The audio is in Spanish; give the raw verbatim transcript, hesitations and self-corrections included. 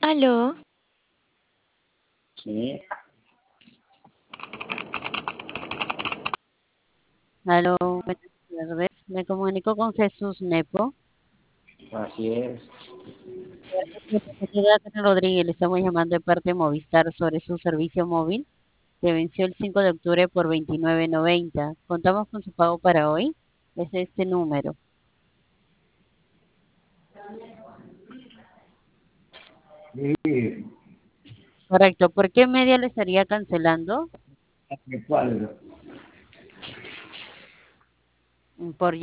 Aló, Sí, Aló, buenas tardes. Me comunico con Jesús Nepo. así es. Mi compañera Catherine Rodríguez, le estamos llamando de parte de Movistar sobre su servicio móvil que venció el cinco de octubre por veintinueve noventa. Contamos con su pago para hoy. Es este número. Sí, Correcto. ¿Por qué media le estaría cancelando? ¿de cuál? Por